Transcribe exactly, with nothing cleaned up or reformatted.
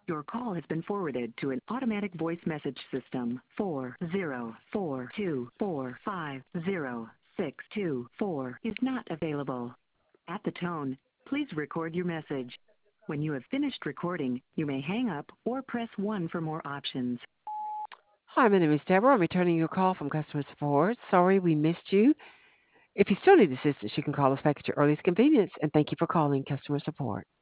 Your call has been forwarded to an automatic voice message system. four zero four two four five zero six two four is not available. At the tone, please record your message. When you have finished recording, you may hang up or press one for more options. Hi, my name is Deborah. I'm returning your call from customer support. Sorry we missed you. If you still need assistance, you can call us back at your earliest convenience, and thank you for calling customer support.